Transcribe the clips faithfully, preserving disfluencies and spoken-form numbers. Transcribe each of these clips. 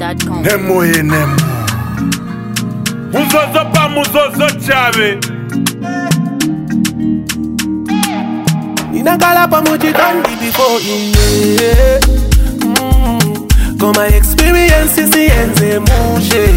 dot com. Nemo ye nemo Muzozo pa muzozo chave Inakala pa mujikondi before iye mm. Koma experience isienze mushe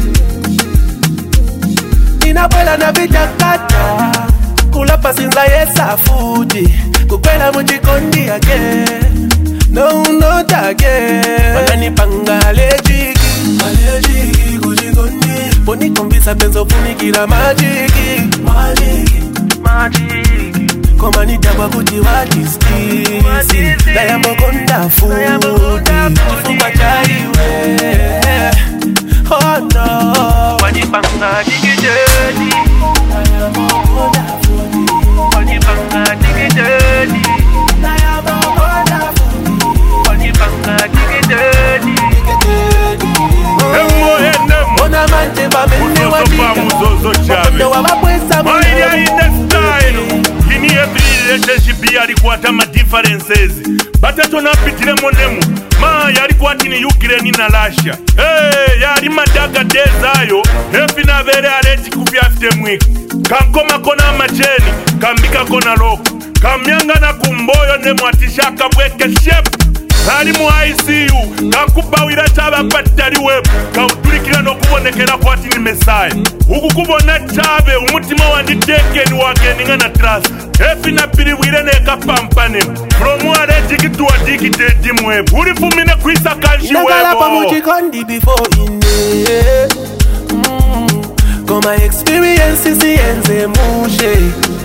Inakwela na vijakata Kula pasinza yesa fuji Kukwela mujikondi again No, not again Manani panga lejiki Alejiki kujikondi Poni kombisa penzo funikira majiki Majiki Majiki Koma nitabwa kuti wajiskisi Daya mokonda futi Kifuka chaiwe Oh no Wanipanga digitedi Daya mokonda futi Wanipanga digitedi Daya mokonda futi Wanipanga digitedi Nemo ye nemo Ona manje vamene Muzozo pa muzozo chave Maili ya inde style Kini every relationship yari kuwata ma differences Batato na pitile monemu Ma yari kuwati ni Ukraine na Russia Hey, yari madaga dezayo Hefi na vere areti kufya afte mwiki Kankoma kona majeni Kambika kona loko Kamyanga na kumboyo nemu atishaka bweke shep Kali mu I C U Kakubawira chaba patari webu Kauturikira no kubonekera kwa ati ni mesaya Uku kubona chabe umutima wanditeke ni wageninga na trust Efi na pili wile neka pampane From wale jiki tuwa jiki tedi mwebu Urifumine kuisa kanshi webo Inakala pa mujikondi before ine mm. Koma experience isienze mushe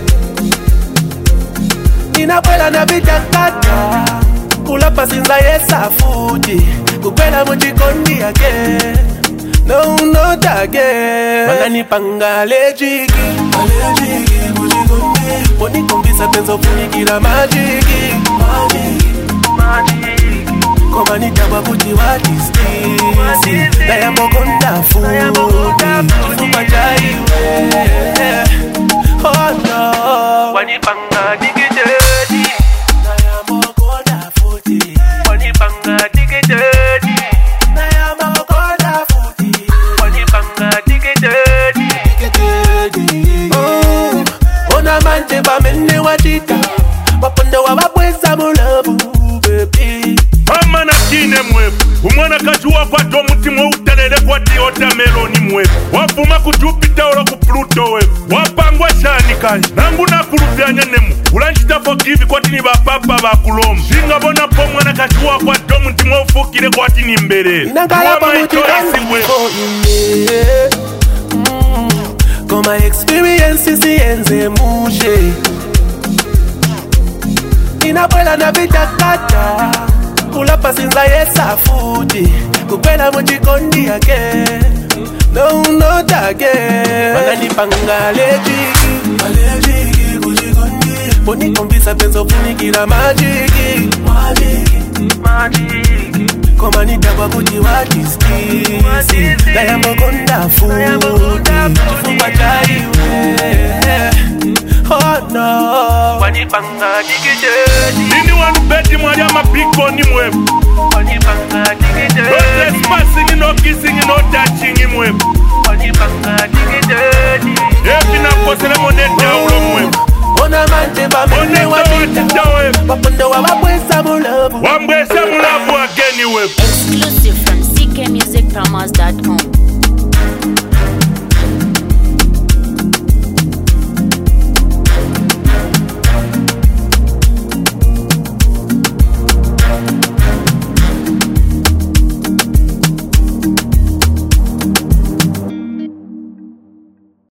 Inakwela na vijakata Kula pasinza yesa fuji Kukwela mujikondi again No, not again Manani panga lejiki Alejiki mujikondi Poni kombisa penzo funikira majiki Majiki Majiki Koma nitabwa kuti wajiskisi Daya mokonda futi Kifuka chaiwe Oh no Wanipanga digitedi Daya mokonda futi Wanipanga digitedi Daya mokonda futi Wanipanga digitedi Oh Ona manje vamene wachita Wapondo wa wabweza mulabu baby Mama na kine mwebu Umwana kajuwa kwa do mutima utelele kwa diota meloni mwebu Wafuma kujupita ula kupluto webu Wapangwa shani kanji Nangu na kurufyanya nemu Ulanchita forgive kwa tini bapapa bakulomu Shinga bona po mwana kajuwa kwa do mutima ufukile kwa tini mbele Inakala pa mujikondi before iye Koma experience isienze mushe Inakwela na vijakata Kula pasinza yesa fuji Kukwela mujikondi again No, not again Manani panga lejiki Alejiki kujikondi Poni kombisa penzo funikira majiki Majiki Majiki Koma nitabwa kuti wajiskisi Daya mokonda futi Kifuka chaiwe Oh no Wanipanga digitedi Nini wanu beti mwari ama piko ni mwebu Wanipanga digitedi No trespassing, no kissing, no touching mwebu Wanipanga digitedi Efi na kosele moneta ulo mwebu Ona manje vamene wachita Wapondo wa wabweza mulabu Wambwesa mulabu ageni webu Exclusive from C K music promos dot com.